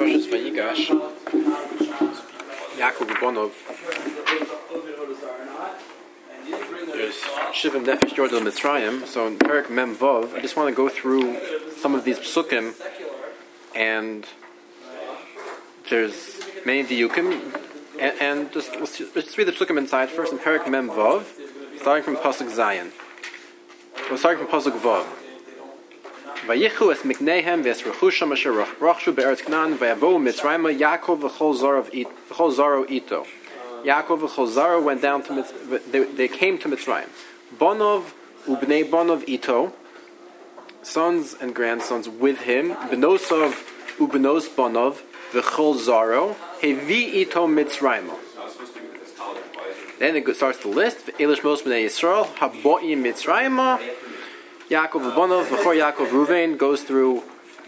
Parshas Vayigash, Yaakov Ubonov. There's Shivim Nefesh Yordel Mitzrayim. So in Perek Mem Vav, I just want to go through some of these psukim, and there's many diukim, and just let's read the psukim inside first. In Perek Mem Vav, starting from Pasuk Zayin. We're starting from Pasuk Vav. Vayichu es miknehem v'esrechusham asher rachshu be'eretz Canaan v'yavohu Mitzrayim Yaakov v'chol zaro ito. Yaakov v'chol zaro went down to they came to Mitzrayim. Bonov ubnei bonov ito, sons and grandsons with him. Benosov ubenos bonov v'chol zaro hevi ito Mitzrayim. Then it starts the list. Elish mos bnei Yisrael haboim Mitzrayim. Yaakov Ubonov, before Yaakov Ruvain goes through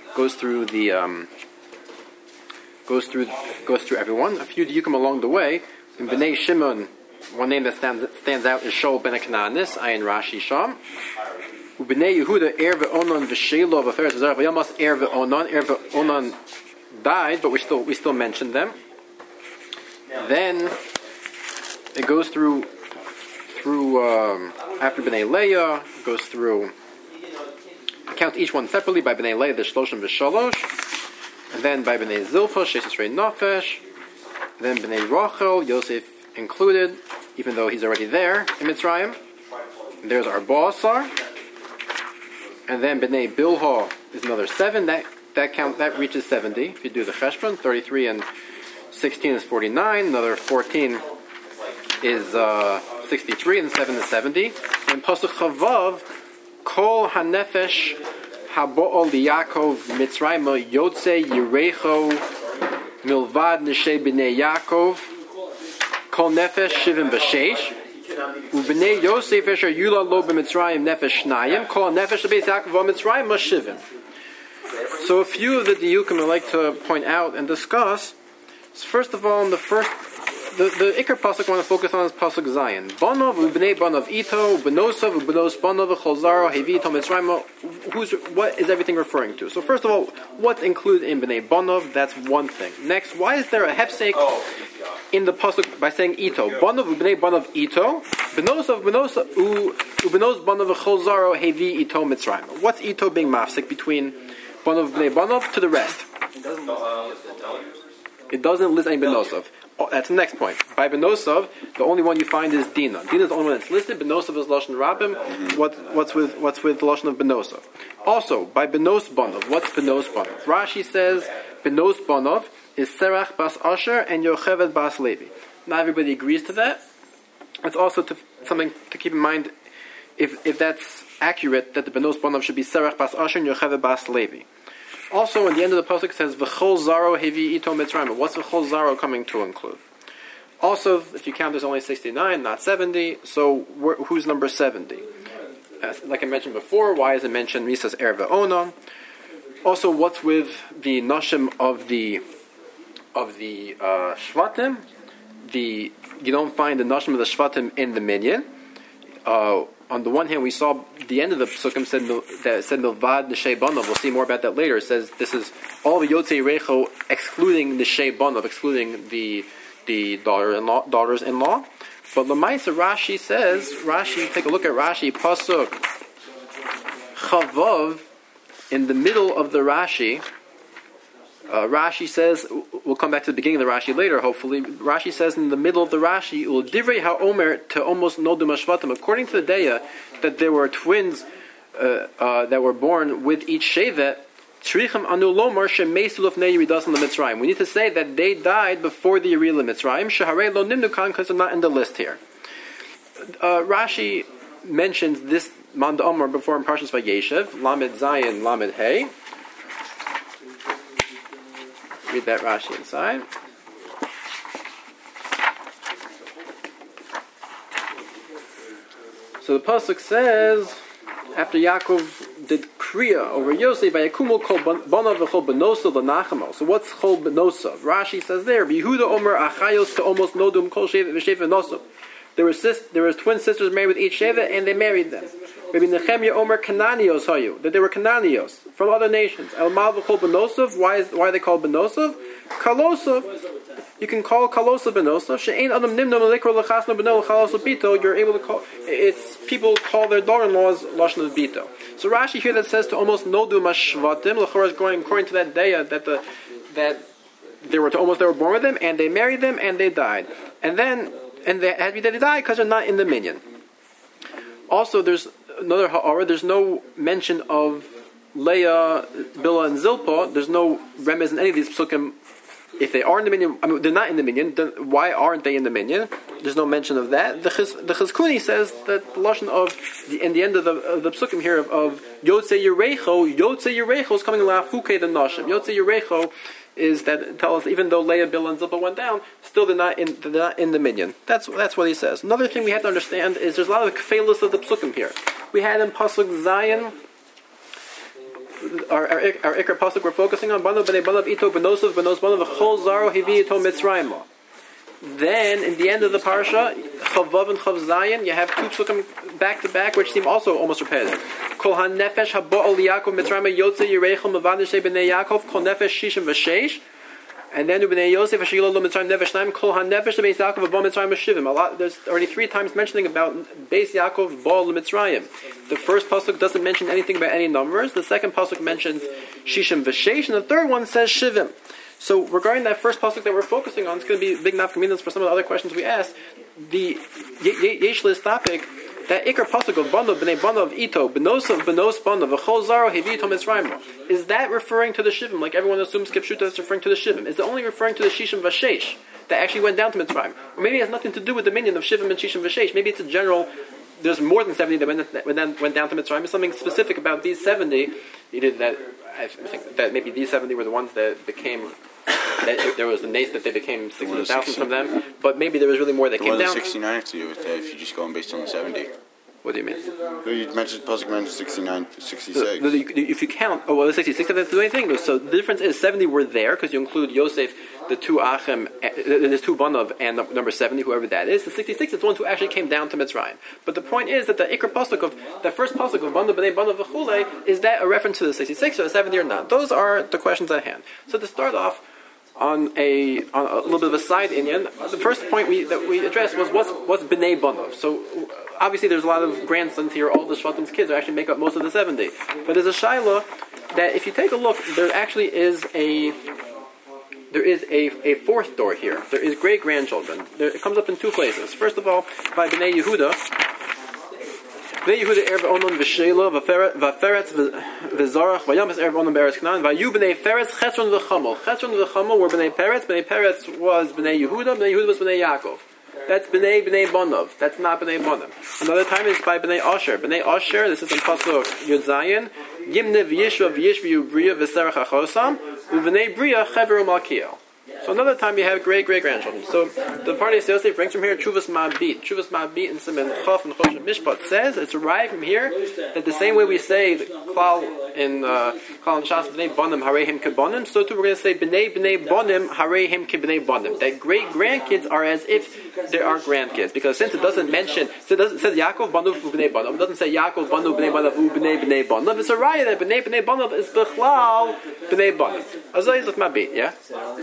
everyone. A few diukim along the way. In Bnei Shimon, one name that stands out is Shaul ben Kanaanis, Ayin Rashi Sham. Ubnei Yehuda Er ve'onon v'Shelo v'Feres v'Zarach v'Yamas Er ve'onon died, but we still mention them. Then it goes through after Bnei Leah, goes through. Count each one separately. By Bnei Leah, there's Shloshim v'Shalosh, and then by Bnei Zilpa, Sheshes Rei Nafesh, then Bnei Rachel, Yosef included, even though he's already there in Mitzrayim. And there's Arba'asar, and then Bnei Bilhah is another 7. That reaches 70. If you do the Cheshbon, 33 and 16 is 49. Another 14 is 63, and 7 is 70. And Pasuk Chavav. Kol hanefesh habo'ol Yaakov Mitzrayim Yotze Yerecho Milvad Neshei Bnei Yaakov Kol nefesh Shivim B'Sheish Ubnei Yosef Esher Yula Lo B'Mitzrayim Nefesh Shnayim Kol nefesh Beis Yaakov Mitzrayim Shivim. So a few of the diukim I'd like to point out and discuss. First of all, the Iker pasuk I want to focus on is pasuk Zayin. Bonov ubnei bonov ito, benosov ubenos bonov v'cholzaro hevi ito Mitzrayim. What is everything referring to? So first of all, what's included in bnei bonov? That's one thing. Next, why is there a hefsek in the pasuk by saying ito? Bonov ubnei bonov ito, benosov ubenos bonov v'cholzaro hevi ito Mitzrayim. What's ito being mafsek between bonov bnei bonov to the rest? It doesn't list any benosov. Oh, that's the next point. By Benosov, the only one you find is Dina. Dina is the only one that's listed. Benosov is Lashon Rabim. What's with the Lashon of Benosov? Also, by Benos Bonov, what's Benos Bonov? Rashi says Benos Bonov is Serach Bas Asher and Yocheved Bas Levi. Not everybody agrees to that. It's also something to keep in mind if that's accurate, that the Benos Bonov should be Serach Bas Asher and Yocheved Bas Levi. Also, in the end of the pasuk it says v'chol zaro hevi ito Mitzrayim. What's v'chol zaro coming to include? Also, if you count, there's only 69, not 70. So who's number 70? Like I mentioned before, why is it mentioned Misas Er ve'onon? Also, what's with the nashim of the shvatim? You don't find the nashim of the shvatim in the minyan. On the one hand, we saw the end of the psukim said milvad neshei bonov. We'll see more about that later. It says this is all the yotzei recho excluding neshei bonov, excluding the daughters-in-law. But Lamaisa Rashi, take a look at Rashi pasuk Chavav in the middle of the Rashi. Rashi says, we'll come back to the beginning of the Rashi later, hopefully. Rashi says in the middle of the Rashi, Ul divrei ha'omer to almost nodum hashvatim. According to the Deya, that there were twins that were born with each shevet. Tzrichim anu lomar shemesu lefnei yiridas l'Mitzrayim. We need to say that they died before the Yerila Mitzrayim. Sheharei lo nimnu kan, because they're not in the list here. Rashi mentions this Manda Omer before in Parshas Vayeshev, Lamed Zayin, Lamed Hey. Read that Rashi inside. So the pasuk says, after Yaakov did Kriya over Yosef, Vayakumul kol banav v'chol benosov l'nachamo. So what's chol benosov? Rashi says there, Yehuda Omer achayos to almost nodum kol shevet v'shevet nosov. There was twin sisters married with each shevet, and they married them. Maybe Nehemiah Omer Kananios hayu, that they were Kananios from other nations. El mal v'chol benosov. Why are they called benosov? Kalosa, you can call Kalosa Benosa. She'ain Adam Nimno Melikro Lachasno Beno Kalosa Bito. You're able to call. It's people call their daughter-in-laws Lashon of Bito. So Rashi here that says to almost no do mashvatim. Lachor is going according to that day that they were born with them and they married them and they died and they died because they're not in the minyan. Also, there's another ha'ara. There's no mention of Leah, Bilhah, and Zilpah. There's no remez in any of these psukim. If they are in the minyan, they're not in the minyan. Then why aren't they in the minyan? There's no mention of that. The Chizkuni says that the lashon of in the end of the psukim here of Yotzei Yerecho is coming la'afuke the nashim. Yotzei Yerecho is that tell us even though Leah, Bilhah, and Zilpah went down, still they're not in the minyan. That's what he says. Another thing we have to understand is there's a lot of kfeilos of the psukim here. We had in pasuk Zayin. Our ikar pasuk we're focusing on Banav b'nei Banav ito b'nosov b'nos Banav v'chol zaro hivi ito Mitzrayim. Then in the end of the parsha, Chavav and Chav Zayin, you have two psukim back to back, which seem also almost repetitive. Kol hanefesh haba'ol Yaakov Mitzrayim yotze Yerechel mevadeshe b'nei Yaakov kol nefesh shishim v'sheish. And then b'nei Yosef Ashilo lo Mitzrayim nefesh naim kol hanefesh beis Yaakov v'bo Mitzrayim shivim. There's already 3 times mentioning about beis Yaakov bo Mitzrayim. The first pasuk doesn't mention anything about any numbers. The second pasuk mentions shishim v'sheish, and the third one says shivim. So regarding that first pasuk that we're focusing on, it's going to be big nafkaminas for some of the other questions we asked. The yeshlis topic, that ikar pasuk of Banav b'nei Banav ito b'nosav b'nos Banav v'chol zaro hivi ito Mitzrayim. Is that referring to the shivim? Like everyone assumes Kipshuta is referring to the shivim. Is it only referring to the shishim v'sheish that actually went down to Mitzrayim? Or maybe it has nothing to do with the minyan of shivim and shishim v'sheish. Maybe it's a general. There's more than 70 that went down to Mitzrayim. There's something specific about these 70. Either that I think that maybe these 70 were the ones that became. That there was the nace that they became 16,000 from them, but maybe there was really more that came down. 69 have to do with that if you're just going based on the 70. What do you mean? You mentioned Pasuk mentioned 69, 66. If you count, the 66 doesn't do anything. So the difference is 70 were there because you include Yosef, the 2 Achim, there's 2 Banav, and number 70, whoever that is. The 66 is the ones who actually came down to Mitzrayim. But the point is that the Ikar pasuk of the first pasuk of Banav b'nei Banav v'chulei, is that a reference to the 66 or the 70 or not? Those are the questions at hand. So to start off. On a little bit of a side inyan, the first point that we addressed was what's b'nei Banav. So obviously there's a lot of grandsons here. All the Shvatim's kids actually make up most of the 70. But there's a shaila that if you take a look, there actually is a fourth door here. There is great grandchildren. It comes up in 2 places. First of all, by b'nei Yehuda. Bnei Yehuda erv onon v'shela v'feretz v'zarach v'yamas erv onon be'eretz Canaan v'yu bnei Peretz Chesron v'chamol. Chesron v'chamol were bnei Peretz. Bnei Peretz was bnei Yehuda. Bnei Yehuda was bnei Yaakov. That's bnei Banav. That's not bnei Banav. Another time is by bnei Asher. Bnei Asher. This is in pasuk Yud Zayin. Yimne v'yishva v'yishvu bria v'serach achosam u'bnei bria chever u'malkiel. So another time you have great-great-grandchildren. So the party of Yosef brings from here Chuvas Ma'abit. Chuvas Ma'abit in Siman Chaf and Chosh Mishpat says, it's arrived from here, that the same way we say Klal in Shas B'nei Bonim Hareihim Kebonim, so too we're going to say B'nei Bonim Hareihim Keb'nei Bonim. That great-grandkids are as if they are grandkids. Because since it doesn't mention, so it says Yaakov Banu B'nei Bonim, it doesn't say Yaakov Banu B'nei Bonim B'nei Bonim. It's a raya that B'nei Bonim is B'chlal B'nei Bonim. Azay is Ma'abit, yeah?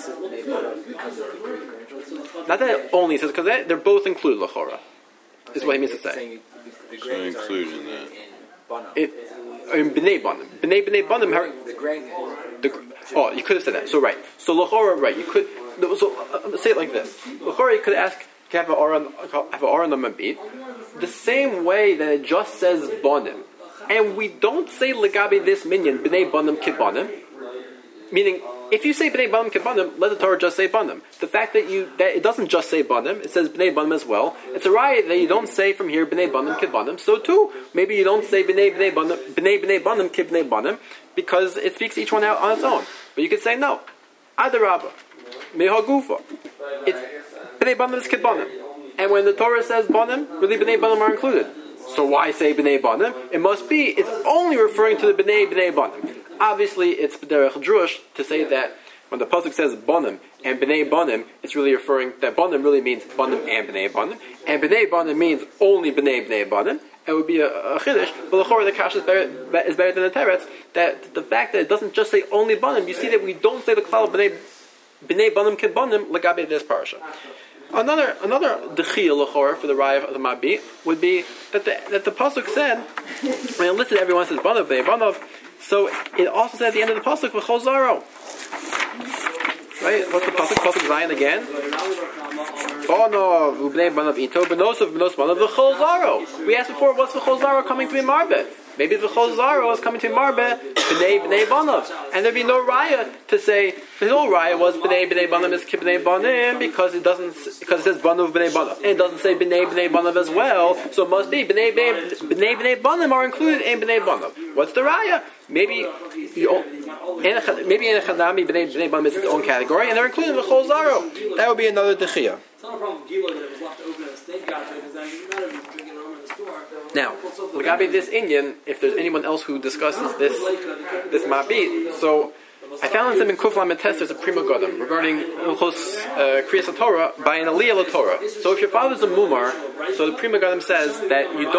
Not that it only says, because they're both included, L'chora, is what he means to say. So included in that. In B'nei Banim. B'nei Banim. You could have said that. So right. So L'chora, right. You could. So say it like this. L'chora, you could have an aura on the Mabit, the same way that it just says Banim, and we don't say Legabe this minyan B'nei Banim Kid Banim, meaning. If you say B'nei Banim Kebanim, let the Torah just say Banim. The fact that it doesn't just say Banim, it says B'nei Banim as well. It's a riot that you don't say from here B'nei Banim Kebanim. So too, maybe you don't say B'nei Banim Kibnei Banim because it speaks each one out on its own. But you could say no, Adarabba, Mehagufa. It's B'nei Banim is Kebanim, and when the Torah says Banim, really B'nei Banim are included. So why say B'nei Banim? It must be it's only referring to the B'nei Banim. Obviously, it's B'derech Drush to say that when the pasuk says Banim and B'nei Banim, it's really referring that Banim really means Banim and B'nei Banim, and B'nei Banim means only B'nei Banim. It would be a chiddush, but l'chorah the kash is better than the teretz. That the fact that it doesn't just say only Banim, you see that we don't say the klal B'nei b'nei banim kibbanim legabe this parsha. Another dechiyah l'chor for the raya of the Mabit would be that the pasuk said, when it listed everyone says banav b'nei banav, so it also said at the end of the pasuk v'chol zaro. Right? What's the pasuk? Pasuk Zion again. Banav u'bnei banav ito b'nosov b'nos banav v'chol zaro. We asked before, what's v'chol zaro coming to be marbeh? Maybe the Chol Zaro is coming to Marbeh, B'nei Banav. And there'd be no raya to say, the whole raya was B'nei Banav is B'nei Banim, because it says Banav B'nei Banav. And it doesn't say B'nei Banav as well, so it must be B'nei Banim are included in B'nei Banav. What's the raya? Maybe Enechanami B'nei Banim is its own category, and they're included in the Chol Zaro. That would be another Dechiyah. It's not a problem with Gilo that it was left open at a steak cafe, because then you're not even drinking rum in the store. Now, Lagabe this Indian, if there's anyone else who discusses this Mabit, so I found in Kuf Lamed Tes there's a Prima Godam regarding Kriyas HaTorah by an Aliyah LaTorah. So if your father's a Mumar, so the Prima Godam says that you're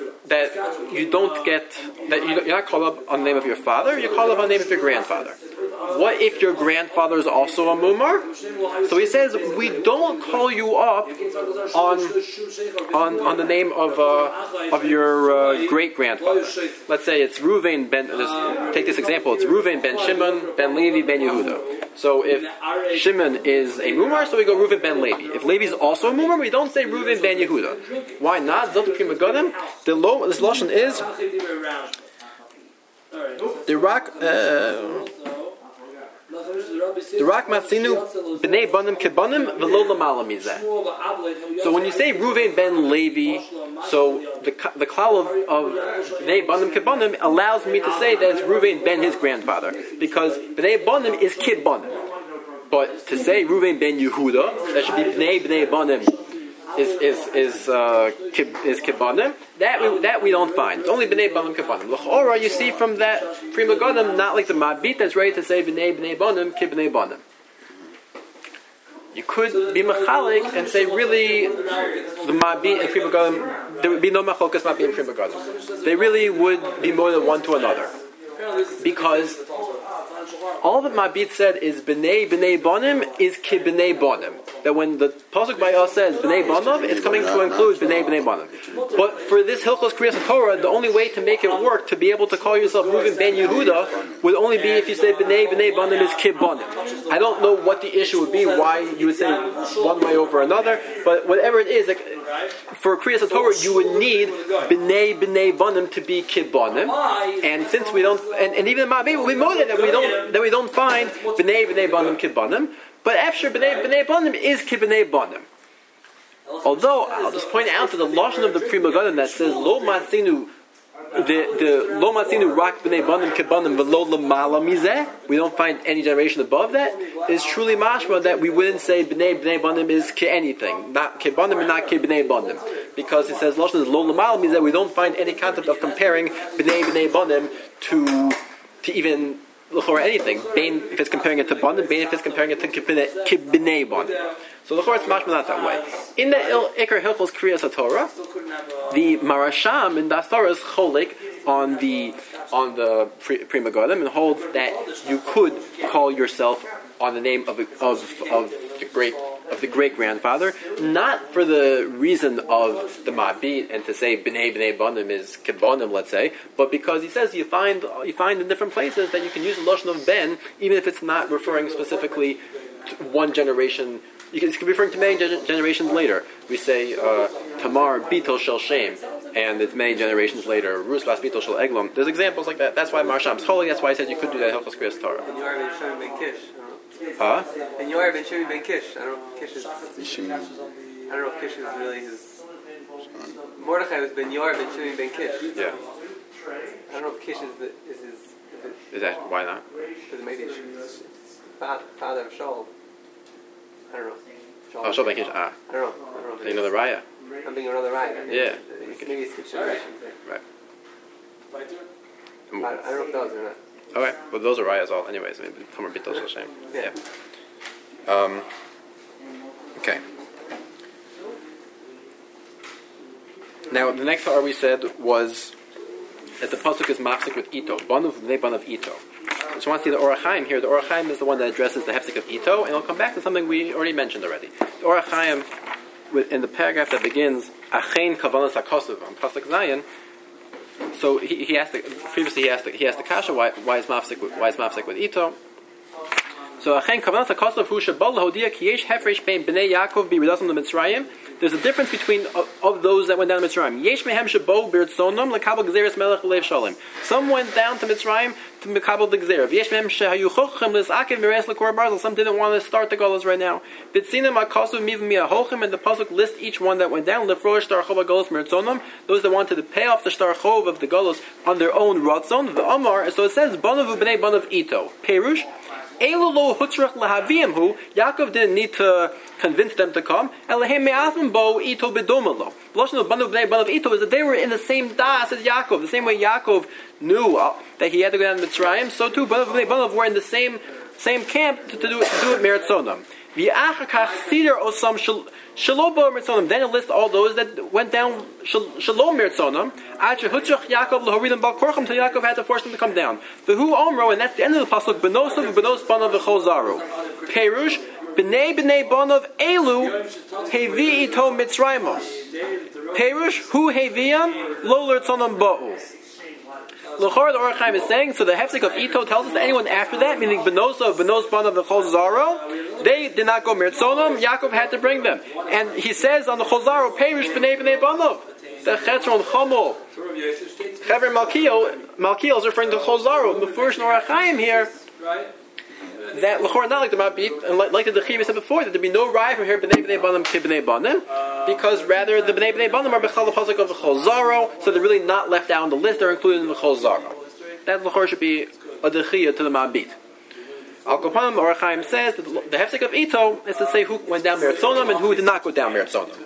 not called up on the name of your father, you're called up on the name of your grandfather. What if your grandfather is also a mumar? So he says we don't call you up on the name of your great grandfather. Let's say it's Ruvain ben. Take this example. It's Ruvain ben Shimon ben Levi ben Yehuda. So if Shimon is a mumar, so we go Ruvain ben Levi. If Levi is also a mumar, we don't say Ruvain ben Yehuda. Why not? Zot Prima Godim. This lashon is the rock. The rak matzinu b'nei banim kebanim v'lo l'mala mizeh. So when you say Ruvain ben Levi, so the klal of b'nei banim kebanim allows me to say that it's Ruvain ben his grandfather, because b'nei banim is kid banim. But to say Ruvain ben Yehuda, that should be b'nei banim is kibbanim. That we don't find. It's only b'nei banim kibbanim. L'chora, you see from that Prima Godim, not like the Mabit that's ready to say b'nei banim kibnei banim. You could be mechalik and say really the Mabit and Prima Godim, there would be no machlokas Mabit and Prima Godim. They really would be more than one to another, because all that Mabit said is b'nei banim is kibnei banim. That when the pasuk by us says b'nei banav, it's coming to include b'nei banim. But for this Hilchos Kriyas HaTorah, the only way to make it work, to be able to call yourself Ruvain ben Yehuda, would only be if you say b'nei banim is kib banim. I don't know what the issue would be, why you would say one way over another, but whatever it is, like, for Kriyas HaTorah, you would need b'nei banim to be kib banim, and since we don't, and even in Ma'abeh, we know that we don't find b'nei banim kib banim. But after b'nei banim is kibnei banim. Although I'll just point out to the lashon of the Prima Godim that says lo matzinu, the lo matzinu rak b'nei banim kibanim v'lo l'mala mizeh. We don't find any generation above that. Is truly mashma that we wouldn't say b'nei banim is ki anything, not kibanim and not kibnei banim, because it says lashon is lo l'mala mizeh. We don't find any concept of comparing b'nei banim to even l'chor anything. Bain if it's comparing it to banim, bain if it's comparing it to kibnei banim. So l'chor it's mashma not that way. In the Iker Hilchos Kriyas HaTorah, the Marasham in Dasara is cholik on the Prima Godim and holds that you could call yourself on the name of the great grandfather, not for the reason of the Ma'abit and to say b'nei banim is kibbanim, let's say, but because he says you find in different places that you can use the lashon of ben, even if it's not referring specifically to one generation. It can be referring to many generations later. We say Tamar Bitol Shel Shem, and it's many generations later. Rus Bas Bitol Shel Eglon. There's examples like that. That's why Marsham's holy. That's why he says you could do that Hilchos Kriyas Torah. And Yoar ben Shimon ben Kish. Huh? And Yoar ben Shimon ben Kish. I don't know if Kish is. Shimon. I don't know if Kish is really his. Mordechai was ben Yoar ben Shimon ben Kish. Yeah. I don't know if Kish is his. Is that why not? Because maybe it's father of Shaul. I don't know. Oh, Shaul ben Kish. I don't know. You know the Raya. I'm being another right. Yeah. Maybe it's his generation. Right. I don't know if those or not. Okay, but those are Rayas all. Anyways, maybe Tamar Bitol Shel Shem. Yeah. Okay. Now the next part we said was that the pasuk is mafsik with ito, banav b'nei banav ito. just want to see the Orach Chaim here. The Orach Chaim is the one that addresses the hefsek of Ito, and I'll come back to something we already mentioned already. The Orach Chaim, in the paragraph that begins Achein Kavanas HaKosuv on Pasuk Zayin. So he asked the kasha why is mafsek with Ito. So Achein Kavanas HaKosuv Hu Shabal Lahodia Ki Yesh Hefresh Bein Bnei Yaakov B'Yidasam LeMitzrayim. There's a difference between of those that went down to Mitzrayim. Yesh mehem shebo b'rtzonom lekabel gzeres melech v'lev shalom. Some went down to Mitzrayim to mekabel the gzera. Yesh mehem shehayu chochim l'sakev miras lekor barzel. Some didn't want to start the golos right now. B'tzinim akasu miv miaholchim, and the pasuk lists each one that went down. Lefrosh shtar chov golos mirtzonom. Those that wanted to pay off the shtar chov of the golos on their own ratzon. The Amar. So it says banav u'bnei banav Ito. Perush. Elu hutzrach lahavim hu. Yaakov didn't need to convince them to come. Elohim me'athim bo Ito bedomalo. The lashon of banav bnei banav Ito is that they were in the same das as Yaakov. The same way Yaakov knew that he had to go down to Mitzrayim, so too banav bnei banav were in the same camp to do it meratzonam. V'achakach sidar osam shalobo meratzonam. Then it lists all those that went down shalom meratzonam. Acha hutzrach Yaakov lahoridam bal korcham till Yaakov had to force them to come down. V'hu omro, and that's the end of the pasuk. Benosov v'benos banav v'chol zaru. Perush. B'nei banav elu hevi ito mitzrayim. Perush hu heviam lo l'rtzonam ba'u. L'chor the Orach Chaim is saying, so the hefsek of Ito tells us that anyone after that, meaning benos banav v'chol zaro, they did not go mirtzonam. Yaakov had to bring them, and he says on the chol zaro, Perush b'nei banav. The chetzron chomol. Chaver Malkiel is referring to chol zaro. The first Orach Chaim here. That l'chor not like the Mabit, and like the Dechiva said before, that there be no raya from here b'nei banim ki b'nei banim, because rather the b'nei banim are b'chal the pasuk of the chol zaro, so they're really not left out on the list; they're included in the chol zaro. That l'chor should be a Dechiva to the Mabit. Al Kopanim Orach Chaim says that the hefsek of Ito is to say who went down meratzonam and who did not go down meratzonam.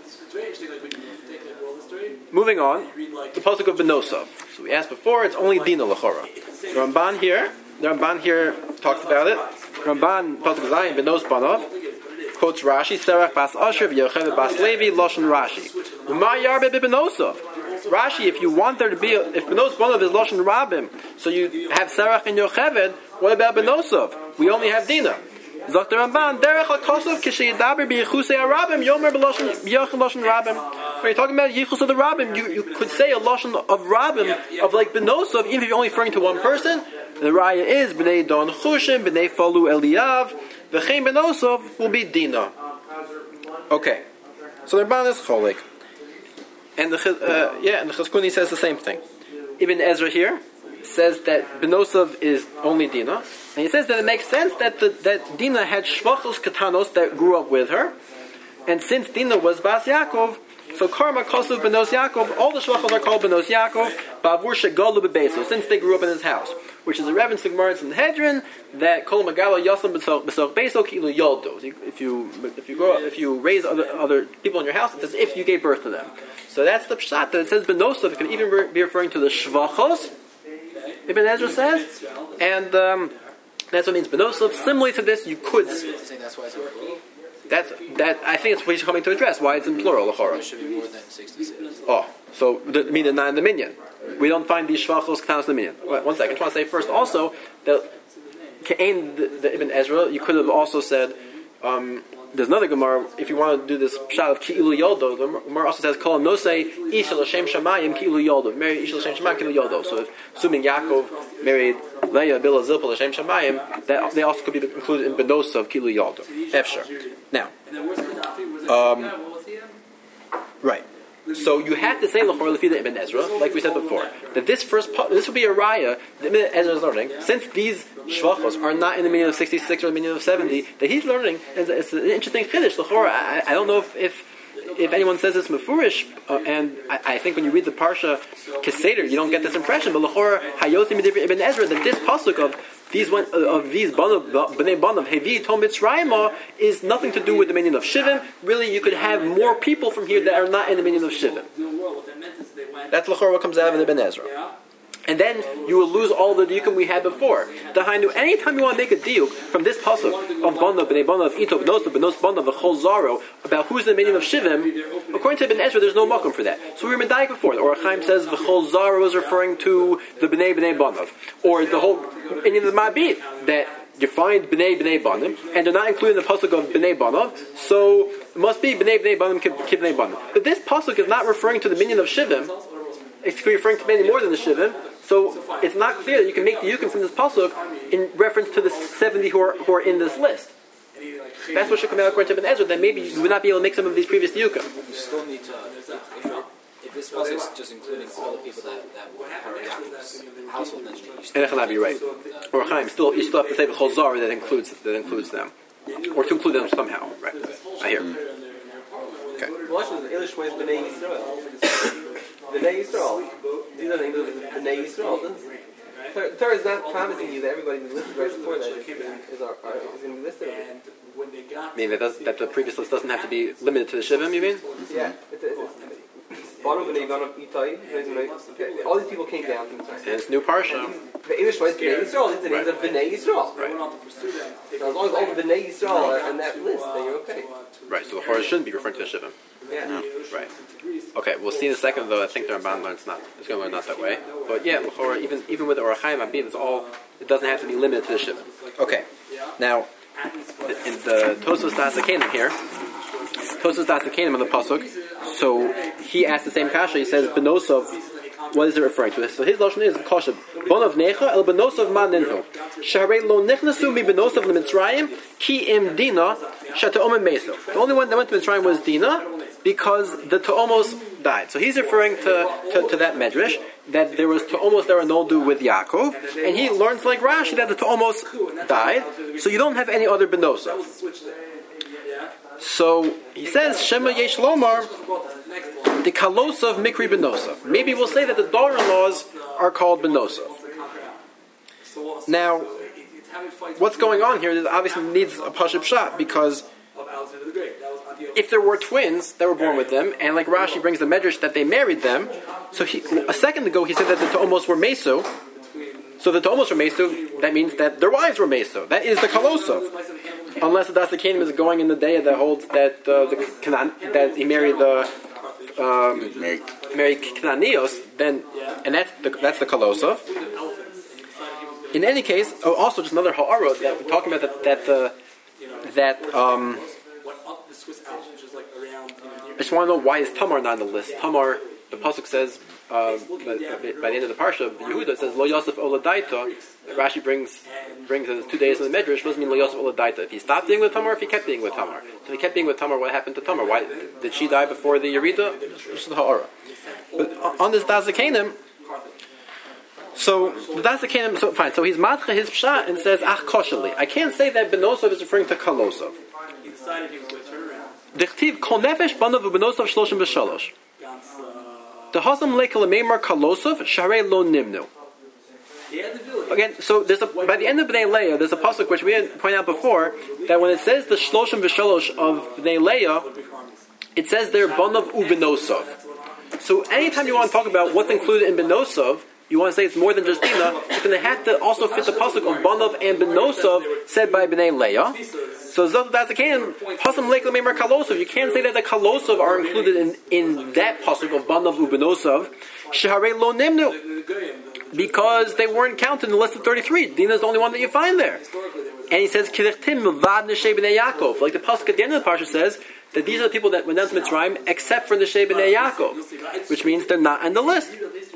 Moving on, the pasuk of Benosov. So we asked before, it's only Dina l'chora. The Ramban here talks about it. Ramban pasuk Zayin Benos Banov quotes Rashi Serach Bas Asher v'Yocheved Bas Levi Lashon Rashi. U'ma yarbe b'Benosov. Rashi, if you want there to be if Benos Banov is Lashon Rabim, so you have Serach and Yocheved, what about Benosov? We only have Dina. Zok the Ramban Derech HaKosov Kisheyidaber b'Yichusei HaRabim Yomer b'Yachid Lashon Rabim. When you're talking about Yichus of the Rabim, you could say a Lashon of Rabim of like Benosov, even if you're only referring to one person. The raya is B'nei Don Chushim, B'nei Falu Eliyav, V'chein Benosov will be Dina. Okay, so the Ramban is Cholik, and the Chizkuni says the same thing. Ibn Ezra here says that Benosov is only Dina, and he says that it makes sense that Dina had Shvachos Katanos that grew up with her, and since Dina was Bas Yaakov, so Karma Kosov Benos Yaakov, all the Shvachos are called Benos Yaakov, Bavur Shegalu Bebeso, since they grew up in his house, which is a reference to Gemara in the Hedron that Kol Magala Yasam Besoch Beso Kilu Yoldo. If you raise other people in your house, it's as if you gave birth to them. So that's the pshat that it says Benosov. It can even be referring to the Shvachos. Ibn Ezra says, and that's what it means Benosov. Similarly to this, you could. That's why it's in plural. That I think it's what he's coming to address. Why it's in plural, l'chora. It should be more than 66. Oh, so meaning not in the minyan. We don't find these shvachos katanos in the minyan. One second. I just want to say first also that Ke'en the Ibn Ezra, you could have also said. There's another Gemara. If you want to do this shot of Ki'ilu Yoldo, the Gemara also says Kol Nosei Isha L'Shem Shamayim Ki'ilu Yoldo. Married Isha L'Shem Shamayim Ki'ilu Yoldo. So assuming Yaakov married Leah Bila Zilpa L'Shem Shamayim, that they also could be included in Benos of Ki'ilu Yoldo. Efshar. Now, right. So you have to say l'chor lefi the Ibn Ezra, like we said before, that this would be a raya that Ibn Ezra is learning, since these shvachos are not in the meaning of 66 or the meaning of 70, that he's learning. It's an interesting chiddush. L'chor, I don't know if anyone says it's mefurish, and I think when you read the parsha Keseder, you don't get this impression. But l'chor hayotim Ibn Ezra, that this pasuk of these bnei banav hevi tom mitzrayim is nothing to do with the meaning of shivim. Really, you could have more people from here that are not in the meaning of shivim. That's l'chor what comes out of Ibn Ezra. and then you will lose all the diukim we had before. Dahainu, anytime you want to make a diuk from this pasuk of Banav, Bnei Banav, Ito, Bnos Banav, the Chol Zaro, about who's the minion of Shivim, according to Ibn Ezra, there's no makom for that. So we were medayik before. The Or Chaim says the Chol Zaro is referring to the Bnei Banav, or the whole opinion of the Ma'abit, that you find Bnei Banim, and they're not included in the pasuk of Bnei Banav, so it must be Bnei Banim, Kib Bnei Banim. But this pasuk is not referring to the minion of Shivim, it's referring to many more than the Shivim, so it's not clear that you can make the Yukim from this pasuk in reference to the 70 who are in this list. That's what should come out according to Ibn Ezra, then maybe you would not be able to make some of these previous Yukim. You still need to, if this pasuk is just including all the people that were part of Yaakov's household, then you still you're right. Or Chaim, you still have to say the Chol Zar that includes them. Or to include them somehow. Right. I hear. Okay. Bnei Yisrael. These are the names of Bnei Yisrael. The Torah is not promising you that everybody in the list right before that is going to be listed. I mean, that the previous list doesn't have to be limited to the Shivim, you mean? Yeah. All these people came down from the time. And it's new parsha. The English was Bnei Yisrael. It's the names of Bnei Yisrael. Right. So as long as all the Bnei Yisrael are on that list, then you're okay. Right, so the Torah shouldn't be referring to the Shivim. Yeah. Right. Okay, we'll see in a second, though. I think the Ramban learns it's going to learn not that way. But yeah, even with the Or Chaim Abid, it doesn't have to be limited to the Shivim. Okay. Now, in the Tosfos Das HaKenim here, Tosfos Das HaKenim on the pasuk. So he asked the same kasha. He says, "Benosov." What is it referring to? So his lashon is kasha. Bonav necha el benosov ma ninhu. Shaharei lo nichnasu mi benosov lemitzrayim ki im dina shataomim meso. The only one that went to Mitzrayim was Dina because the To'omos died. So he's referring to that medrash that there was To'omos that were noldu with Yaakov, and he learns like Rashi that the To'omos died. So you don't have any other benosov. So he says, Shema Yesh Lomar, the Kalosov Mikri Benosov. Maybe we'll say that the daughter-in-laws are called Benosov. Now, what's going on here? This obviously needs a Pashut Pshat, because if there were twins that were born with them, and like Rashi brings the medrash that they married them, so a second ago he said that the To'omos were Meso. So the To'omos were Meso, that means that their wives were Meso. That is the Kalosov. Unless the Das HaKenim is going in the day that holds that that he married the married Knanios, then and that's the Kalosov. In any case, also just another ha'ara that we're talking about that I just want to know why is Tamar not on the list. Tamar, the pasuk says by the end of the parsha of Yehuda, it says Lo Yosef Oladaita. Rashi brings as 2 days in the Medrash. What does it mean Lo Yosef Oladaita? If he stopped being with Tamar, if he kept being with Tamar. So if he kept being with Tamar, what happened to Tamar? Why did she die before the Yerida? This is the ha'ara. But on this Das HaKenim, so the Das HaKenim, so fine. So he's matcha his pshat and says Ach kosheli. I can't say that Benosov is referring to Kalosov. He decided he was going to turn around. Dichtiv kol nefesh banav u'benosov shloshim v'shalosh. The Hasam Lekel Meimar Kalosov Sharei Lo Nimnu. Again, so by the end of Bnei Leah, there's a pasuk which we didn't point out before, that when it says the Shloshim V'Shalosh of Bnei Leah, it says there Banav U'Benosov. So anytime you want to talk about what's included in Benosov, you want to say it's more than just Dina, but then they have to also fit the pasuk of Banav and Benosov said by Bnei Leah. So that's again, Hasam Lekel Meimar Kalosov. You can't say that the Kalosov are included in that pasuk of Banav U'Benosov, Sheharei Lo Nimnu, because they weren't counted in the list of 33. Dina is the only one that you find there. And he says, Kirechtim Milvad Neshei B'nei Yaakov. Like the pasuk at the end of the parsha says, that these are the people that went down to Mitzrayim except for Neshei B'nei Yaakov, which means they're not on the list.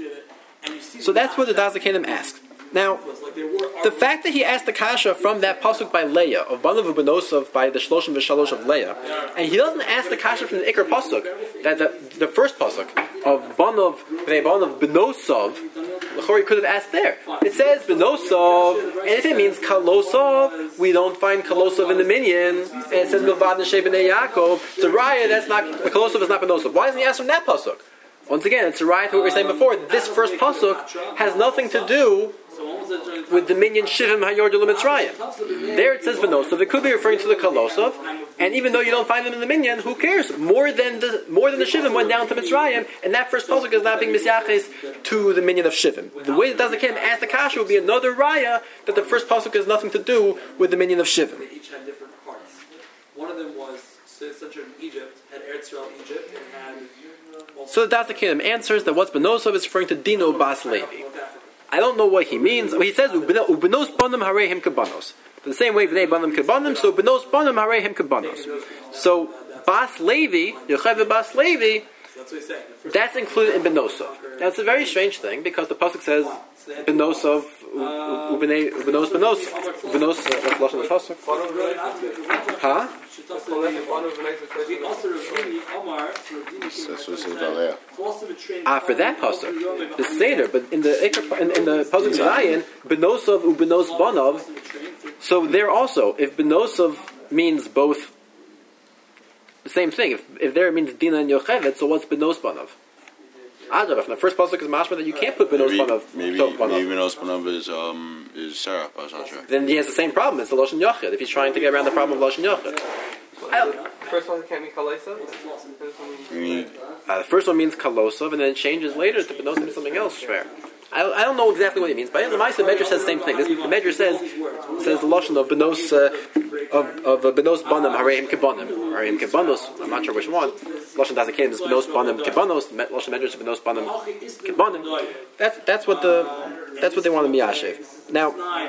So that's what the Das HaKenim asks. Now, the fact that he asked the kasha from that pasuk by Leah, of Banav U'Benosov by the Shloshim V'Shalosh of Leah, and he doesn't ask the kasha from the Iker pasuk, that the first pasuk of Banav Benosov, he could have asked there. It says Benosov, and if it means Kalosov, we don't find Kalosov in the minyan, and it says Milvad Neshei B'nei Yaakov. So Raya, that's not Kalosov is not Benosov. Why doesn't he ask from that pasuk? Once again, it's a right to what we were saying before. This first pasuk has nothing to do with the minyan Shivim Hayor Mitzrayim. There it says Benosov. It could be referring to the Kalosov. And even though you don't find them in the minyan, who cares? More than the Shivim went down to Mitzrayim, and that first pasuk is not being misyaches to the minyan of Shivim. The way that Dazakim asked the kasha would be another raya that the first pasuk has nothing to do with the minyan of Shivim. They each had different parts. One of them was centered in Egypt, had Eretz Yisrael Egypt, and had. So the Dazakim answers that what's Benosov is referring to Dino Bas Levi. I don't know what he means. He says Ubenos Banim Harehim Kabanos. The same way Bnei Banim Kabanim, so Benos Banim Harehim Kabanos. So Bas Levi, Yocheved Bas Levi, that's included in Benosov. Now it's a very strange thing because the pasuk says Benosov Ubenos Benos Benos Lashon the pasuk. Huh? That's what it says about there. For that pasuk, the Seder, but in the pasuk Zayin, Benosov Ubenos Banov. So there also, if Benosov means both, the same thing. If there it means Dina and Yocheved, so what's Benos Banov? Adrab, if the first pasuk is mashma that you can't put Benos Banov. Maybe Benos Banov is Sarah Bas Asher. Then he has the same problem. It's the Lashon Yochid. If he's trying to get around the problem of Lashon Yochid. First one can't be Kalaisa? The first one means Kalosov, and then it changes later to Benosov to something else. Fair. I don't know exactly what he means, but the Ma'aseh Medrash says the same thing. The Medrash says the Lashon of Benos of Benos Banim Hareim Kebanim Hareim Kebanos. I'm not sure which one. Lashon Dazakim is Benos Banim Kebanos. Lashon Medrash is Benos Banim Kebanim. That's what they want to miyashev. Now,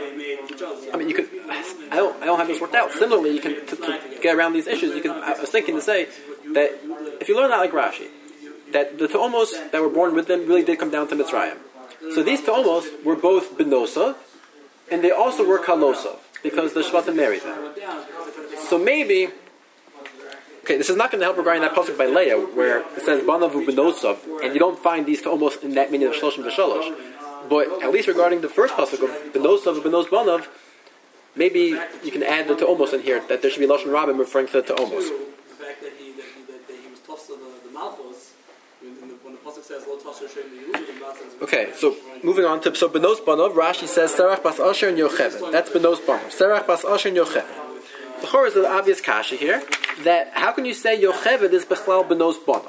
I mean, you could. I don't have this worked out. Similarly, you can to get around these issues. I was thinking to say that if you learn that like Rashi, that the Te'omos that were born with them really did come down to Mitzrayim. So these Te'omos were both Benosov, and they also were Kalosov, because the Shvatim married them. So maybe, okay, this is not going to help regarding that pasuk by Leah, where it says Banav Benosov, and you don't find these Te'omos in that meaning of Shloshim V'Shalosh. But at least regarding the first pasuk of Benosov, Benos Banav, maybe you can add the Te'omos in here, that there should be Lashon Rabbim referring to the Te'omos. The fact that he was tough to the Malchus, when the pasuk says Lo Tasher Shem Yehudim. Okay, so moving on to Benos Banov, Rashi says Serach Bas Asher and Yocheved. That's Benos Banov. Serach Bas Asher and Yocheved. The Chor is an obvious kasha here, that how can you say Yocheved is Bechlal Benos Banov?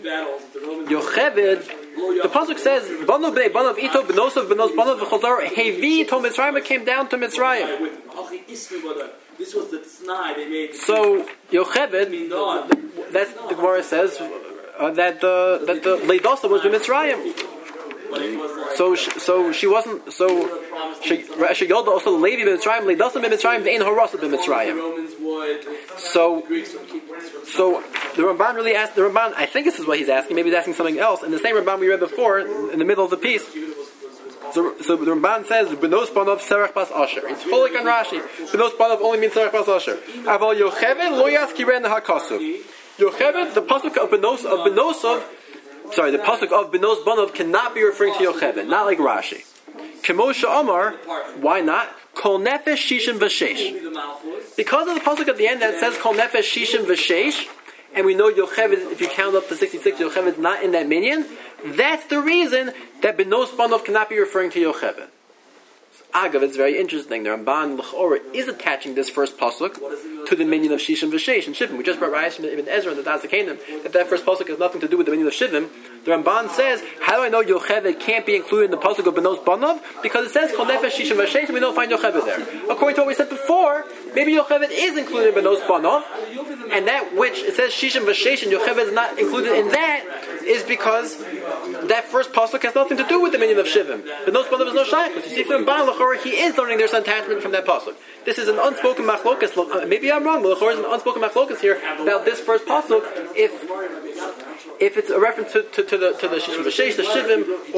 Yocheved, the pasuk says Banov Bnei Banov Ito Benosov Benos Banov V'Chazar Hevi to Mitzrayim, came down to Mitzrayim. This was the tznai they made. So Yocheved, that's the Gemara says that the Leidosa was in Mitzrayim. So she wasn't. So she Yolda also Levi b'Mitzrayim, Leidosa b'Mitzrayim, the Ein Harasa b'Mitzrayim. So the Ramban really asked. The Ramban, I think this is what he's asking. Maybe he's asking something else. And the same Ramban we read before in the middle of the piece. So the Ramban says Benos Banov Serach Bas Asher. It's holik on Rashi. Benos Banov only means Serach Bas Asher. Aval Yocheved lo yaskiren hakasuv. Yocheved, the pasuk of Benosov. Sorry, the pasuk of Benos Banov cannot be referring to Yocheved, not like Rashi. Kemosha Amar, why not? Kol Nefesh Shishim V'Sheish. Because of the pasuk at the end that says Kol Nefesh Shishim V'Sheish, and we know Yocheved, if you count up to 66, Yocheved is not in that minyan. That's the reason that Benos Banov cannot be referring to Yocheved. Agav, it's very interesting. The Ramban L'chora is attaching this first pasuk to the minyan of Shishim V'Sheish and Shivim. We just brought Rayas from Ibn Ezra and the Das HaKenim that first pasuk has nothing to do with the minyan of Shivim. The Ramban says, how do I know Yocheved can't be included in the pasuk of Benos Banov? Because it says Kol Nefesh Shishim V'Sheish and we don't find Yocheved there. According to what we said before, maybe Yocheved is included in Benos Banov, and that which it says Shishim V'Sheish and Yocheved is not included in that is because that first pasuk has nothing to do with the minyan of Shivim. Benos Banov is no shaykhus. You see from Ramban L'chora, he is learning there's an attachment from that pasuk. This is an unspoken machlokas. Maybe I'm wrong, but L'chora is an unspoken machlokas here about this first pasuk. If it's a reference to the Shishim V'Sheish, the Shivim,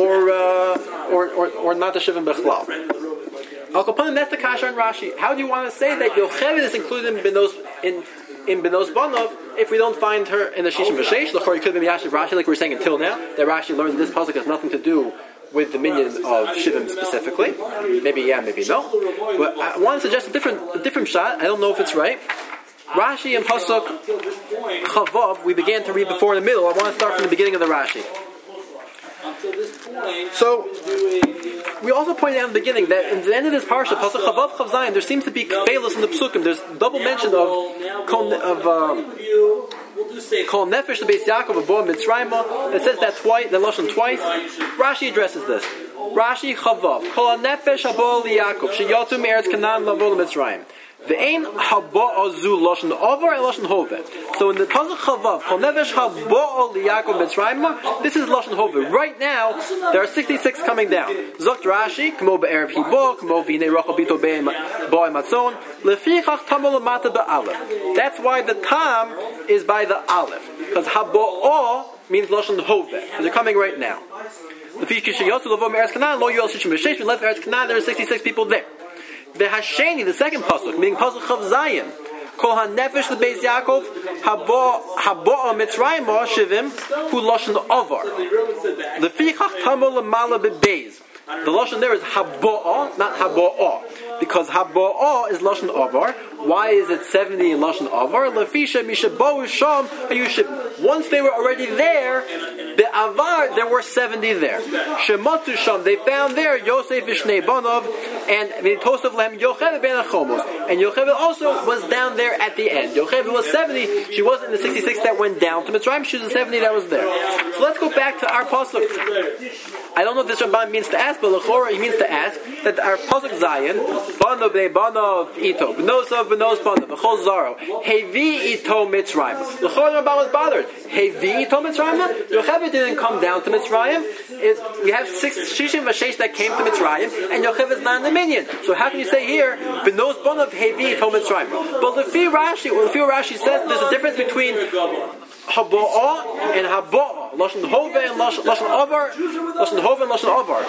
or not the Shivim Bechlal. Al Kapanim, that's the kasha in Rashi. How do you want to say that Yocheved is included in Benos Banov if we don't find her in the Shishim V'Sheish? L'chora, you could be Yashiv Rashi, like we were saying until now, that Rashi learned this pasuk has nothing to do with the minyan of Shivim specifically. Maybe yeah, maybe no. But I want to suggest a different shot. I don't know if it's right. Rashi and pasuk Chavav, we began to read before in the middle. I want to start from the beginning of the Rashi. So, we also pointed out in the beginning that in the end of this parsha, Pasuk Chavav Chav Zayin, there seems to be kfelos in the psukim. There's double mention of Kol Nefesh the Beis Yaakov of Bo Mitzrayim. It says that twice, the lashon twice. Rashi addresses this. Rashi Chavav Kol Nefesh Habo LiYaakov Sheyatzu Me'eretz Canaan Lavo LeMitzrayim. The ein haba azu lashon avar and lashon hove. So in the pasuk Chavav, Kol Nefesh haba LiYaakov Mitzrayim, this is lashon hove. Right now, there are 66 coming down. Zokt Rashi, Kmo be'erev hibo, Kmo v'hinei rachel bito bo'em atzon, lefichach tamol lamata be'alef. That's why the tam is by the aleph, because haba means lashon hove. They're coming right now. Lefichach sheyosu lavo me'eretz Canaan lo yoel shishim v'sheish. We left Eretz Canaan. There are 66 people there. The Hasheni, the second pasuk, meaning pasuk Chav Zayin, Kol HaNefesh LeBeis Yaakov Habo'a Mitzrayim Shivim Hu Lashon Avar Lefichach Tamo Lemala Bebeis. The lashon there is Habo'a, not Habo'a, because Habo'a is lashon Avar. Why is it 70 in lashon Avar? Lefisha Mishabo'u Sham Hayushim. Once they were already there, the Avar there were 70 there. Shematu Sham, they found there Yosef Ishnei Banov and Tosef Lehem Yocheved Ben Achomos. And Yocheved also was down there at the end. Yocheved was 70. She wasn't in the 66 that went down to Mitzrayim. She was the 70 that was there. So let's go back to our pasuk. I don't know if this Ramban means to ask, but L'chora he means to ask that our pasuk Zayin, Banov Bnei Banov Ito, B'nosav B'nos Banov, B'chol Zaro, Hevi Ito Mitzrayim. L'chora Ramban was bothered. Hevi Ito Mitzrayim. Yocheved didn't come down to Mitzrayim. We have 6 Shishim Vashesh that came to Mitzrayim, and Yocheved is not in the minyan. So how can you say here B'nos Banov Hevi Ito Mitzrayim? But Lefi Rashi says there's a difference between Habo'a and Habo'a. Lashon Hove and Lashon Avar. Lashon Hove and Lashon Avar.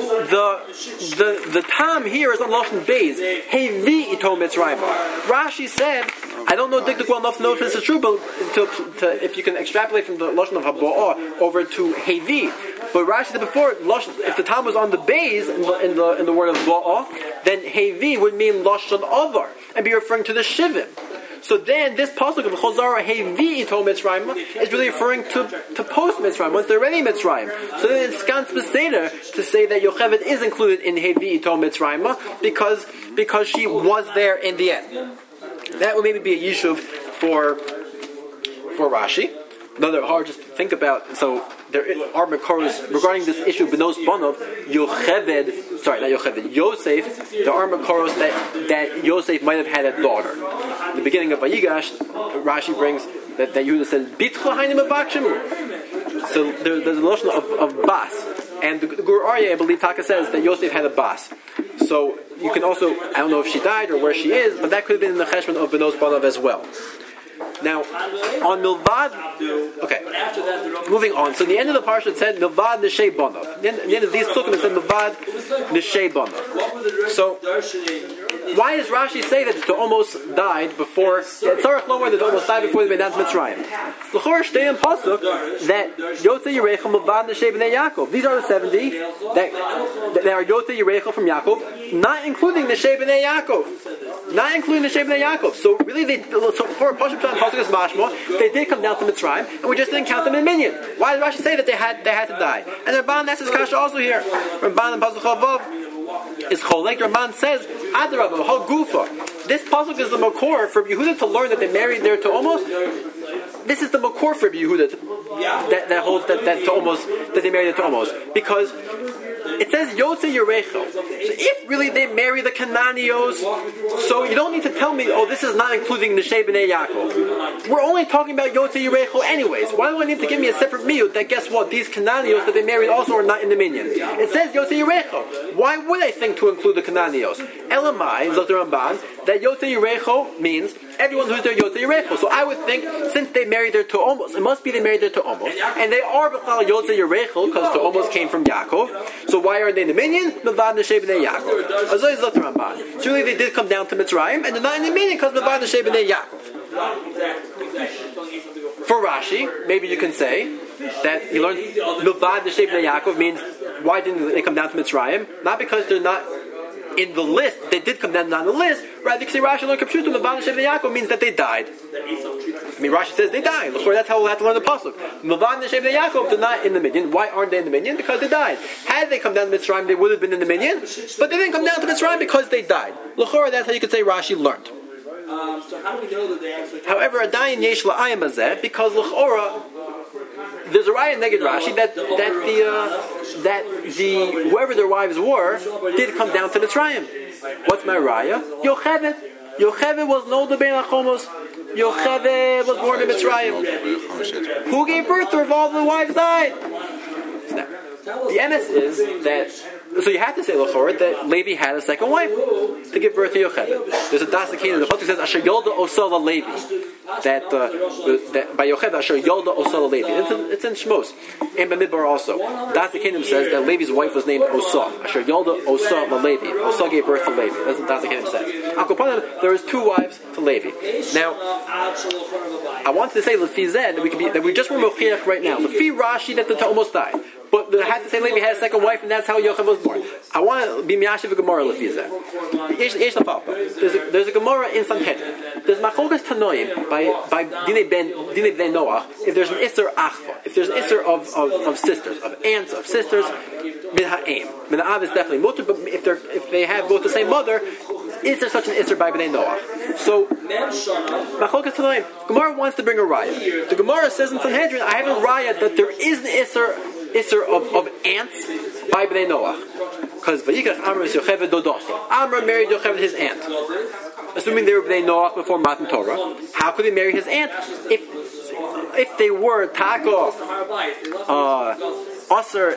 The tam here is on Lashon Beis. Hevi ito Mitzrayim. Rashi said, I don't know Dikduk well enough to know if this is true, but if you can extrapolate from the Lashon of Habo'a over to Hevi. But Rashi said before, if the tam was on the Beis in the word of Ba'a, then Hevi would mean Lashon Avar and be referring to the Shivim. So then, this pasuk of Chozara Hevi Ito Mitzrayim is really referring to post Mitzrayim, once they're already Mitzrayim. So then it's Skans Beseder to say that Yocheved is included in Hevi Ito Mitzrayim because she was there in the end. That would maybe be a yishuv for Rashi. Another hard just to think about. So there are Makoros regarding this issue B'nos Banov Yosef. There are Makoros that Yosef might have had a daughter. In the beginning of Vayigash, Rashi brings that Yehuda says Bitcha Hainim Avakshim. So there's a notion of bas, and the Gur Aryeh, I believe Taka says that Yosef had a bas. So you can also, I don't know if she died or where she is, but that could have been in the cheshbon of B'nos Banov as well. Now, on Milvad, okay, moving on. So the end of the parsha said Milvad Neshei Banov. The end of these psukim it said Milvad Neshei Banov. So, why does Rashi say that the almost died before, Tzarech Lomar that almost died before they went down to Mitzrayim? L'chor shtei in pasuk that Yotze Yerechel Milvad Neshei Bnei Yaakov. These are the 70 that are Yotze Yerechel from Yaakov, not including Neshei Bnei Yaakov. Not including Neshei Bnei Yaakov. So really, for Pasuk is Mashma, they did come down to Mitzrayim, and we just didn't count them in minyan. Why did Rashi say that they had to die? And Ramban, that's his kasha also here. Ramban and Pasuk Chavav is Cholek. Ramban says, Adarabah, Hal Gufa. This pasuk is the makor for Yehuda to learn that they married there to almost. This is the makor for Yehuda that holds that to almost that they married there to almost, because it says Yotze Yerechel. So if really they marry the Canaanios, so you don't need to tell me, this is not including Neshei B'nei Yaakov. We're only talking about Yotze Yerechel anyways. Why do I need to give me a separate miyut that guess what? These Canaanios that they married also are not in the minyan. It says Yotze Yerechel. Why would I think to include the Canaanios? Elamai, Zot Ramban, that Yotze Yerechel means everyone who's there Yotze Yerechel. So I would think, since they married there to Omos, it must be they married there to Omos, and they are B'chal Yotze Yerechel because to Omos came from Yaakov. So why are they in the minyan? Milvad Neshei B'nei Yaakov. Azoi Zot Ramban. Surely they did come down to Mitzrayim, and they're not in the minyan because Milvad Neshei B'nei Yaakov. For Rashi, maybe you can say that he learned Milvad Neshei B'nei Yaakov means why didn't they come down to Mitzrayim? Not because they're not in the list, they did come down on the list. Right? Because Rashi learned Kapshutum, Milvan Shebnei Yaakov means that they died. I mean, Rashi says they died. That's how we'll have to learn the pasuk. Milvan Shebnei Yaakov, they're not in the minyan. Why aren't they in the minyan? Because they died. Had they come down to Mitzrayim, they would have been in the minyan. But they didn't come down to Mitzrayim because they died. L'chora, that's how you could say Rashi learned. So how do we know that they actually... However, Adayin Yesh La'ayim Azeh, because L'chora, there's a raya neged Rashi that whoever their wives were did come down to Mitzrayim. What's my raya? Yocheved. Yocheved was no the Ben Achomos. Yocheved was born in Mitzrayim. Who gave birth to her if all the wives died? The emes is that, so you have to say l'chorah that Levi had a second wife to give birth to Yocheved. There's a das in the pasuk says Asher Yolda Osala Levi. That by Yocheved Asher Yolda Osala Levi. It's in Shmos. And Bamidbar also. Das Kingdom says that Levi's wife was named Osa. Asher Yolda Osa Levi. Osa gave birth to Levi. That's what Das Kingdom says. Akopanim, there is two wives to Levi. Now, I wanted to say Lefizeh that we just were mochiach right now. Lefi Rashi that the almost died. But I had to say Levi had a second wife, and that's how Yocheved was born. I want to be miyashiv a Gemara lefizeh. There's a Gemara in Sanhedrin. There's machlokes tanoim by Dinei Ben Noach. If there's an isser achva, if there's an isser of sisters, of aunts, of sisters, min ha'em. Min ha'av is definitely mutter, but if they have both the same mother, is there such an isser by Bnei Noach? So machlokes tanoim. Gemara wants to bring a raya. The Gemara says in Sanhedrin, I have a raya that there is an isser of ants by Bnei Noach. Because Vayikach Amram is Yocheved Dodoso. Amram married Yocheved his aunt. Assuming they were Bnei Noach before Matan Torah, how could he marry his aunt if they were Taka Aser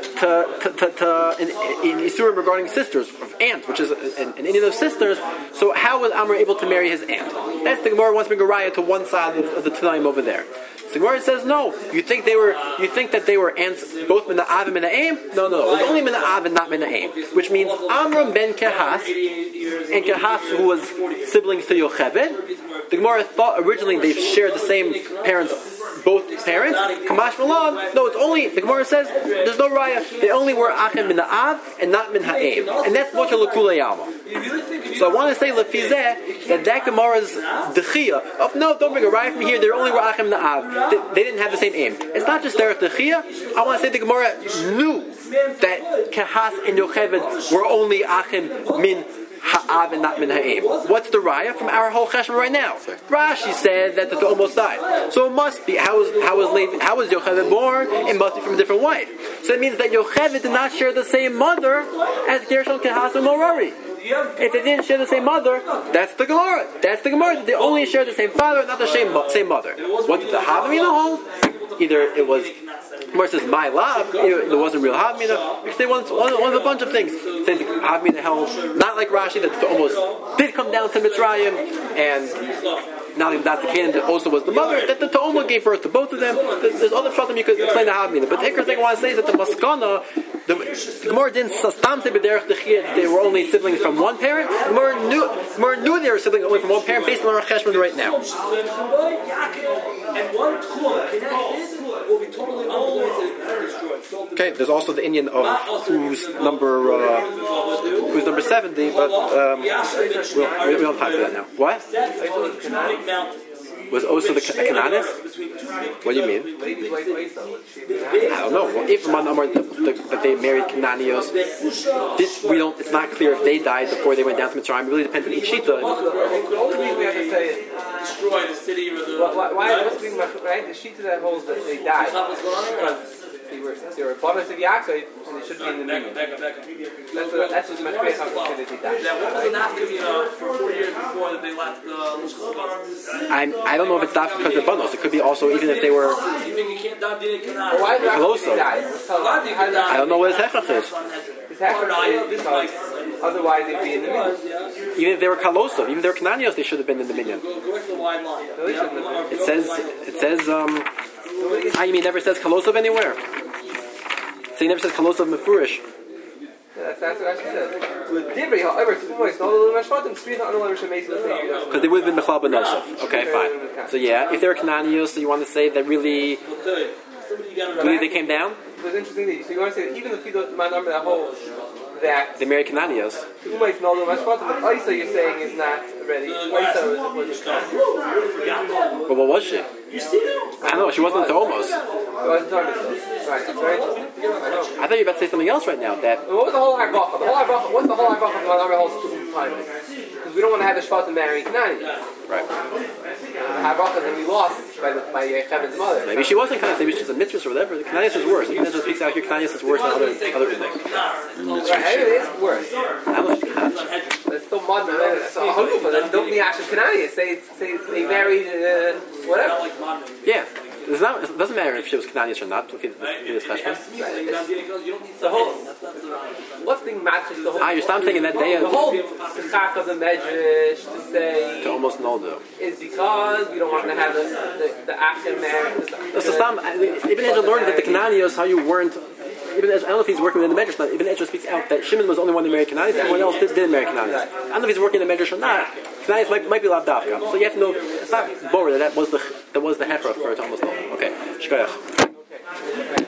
in Isurim regarding sisters of aunts, which is an Indian of sisters? So how was Amram able to marry his aunt? That's the Gemara wants to bring a raya to one side of the Tanaim over there. The Gemara says no. You think that they were ants, both Mina'av and Mina'aim? No. It was only Mina'av and not Mina'aim, which means Amram ben Kehas and Kehas, who was siblings to Yocheved. The Gemara thought originally they shared the same parents, both parents. Kamash Malan. No, it's only the Gemara says there's no raya. They only were Achim Mina'av and not Mina'aim, and that's Mocha L'Kulei Alma. So I want to say Lefizeh that Gemara's dechiyah of no, don't bring a raya from here. They only were Achim Mina'av. They didn't have the same aim. It's not just derech dechiyah. I want to say the Gemara knew that Kehas and Yocheved were only Achim min ha'av and not min ha'aim. What's the raya from our whole cheshbon right now? Rashi said that they almost died. So it must be how was Yocheved born? It must be from a different wife. So it means that Yocheved did not share the same mother as Gershon, Kehas, and Merari. If they didn't share the same mother, that's the Gemara. That's the Gemara. They only share the same father, not the same mother. What did the Havamina hold? Either it was, Gemara says, my love, there wasn't real Havamina, because they want one of a bunch of things. Saying the Havamina held, not like Rashi, that almost did come down to Mitzrayim, and not even that's the canon that also was the mother, that the Ta'oma gave birth to both of them. There's other problem you could explain the Havamina. But the Iker thing I want to say is that the Maskana, the Gemara didn't sustam say b'derech dechiyah they were only siblings from one parent. The Gemara knew they were siblings only from one parent based on our cheshbon right now. Okay, there's also the Indian of who's number 70, but we don't have time for that now. What? Was also the Cananis? What do you mean? I don't know. Well, if that they married Cananios, it's not clear if they died before they went down to Mitzrayim. It really depends on each shita. Destroy the city or the... Why must be right? The shita that holds that they died because they were fathers of Yaakov and they should be in the minyan. That's what's much better how to say that they died. What was the nafkamina for 4 years before that they left the I don't know if it's not because they're bundles. It could be also even if they were close. I don't know what his hechach is. Because otherwise they'd be in the minyan. Even if they were kalosov, even if they were Cananios, they should have been in the minyan. It says you mean never says kalosov anywhere? So he never says kalosov mefurish. That's what I said. Because they would have been Mechlal B'Nosov. Okay, fine. So yeah, if they're Cananios, so you want to say that really they came down? It was interesting. So you want to say that even if you don't remember that whole that They married Cananias. you might know the Mashpatim, but Isa you're saying is not ready. Isa was But what was she? I don't know. She wasn't the almost. it wasn't talking about. Right, that's very interesting. I know. I thought you were about to say something else right now. That What was the whole Harabacha? The whole Harabacha, what's the whole Harabacha of the other whole time? Because we don't want to have the Shvatim marrying Cananians. right. The Harabacha then we lost by Chevin's mother. Maybe she wasn't Cananias. Maybe she's a mitzvah or whatever. The Cananias is worse. Even as it speaks out here, Cananias is worse than other things. Right, it is worse. I don't know if she has. It's still modern. So then don't be Ashes Cananians. Say they married whatever. Yeah. It doesn't matter if she was Cananias or not. If it is Cheshbon. The whole what's being matched the whole. You're still saying in that day the whole Sikach of the Medrash to say to almost know though. is because we don't want to have the action marriage. So Stam, Ibn Ezra learned that the Cananios, how you weren't. Ibn Ezra, I don't know if he's working within the Medrash, but Ibn Ezra speaks out that Shimon was the only one that married Cananias, everyone else didn't marry Cananias. I don't know if he's working in the Medrash or not. Cananias might be Lav Dafka. So you have to know, it's not boring that was the Hechra for it to almost know. Okay, Shkoyach.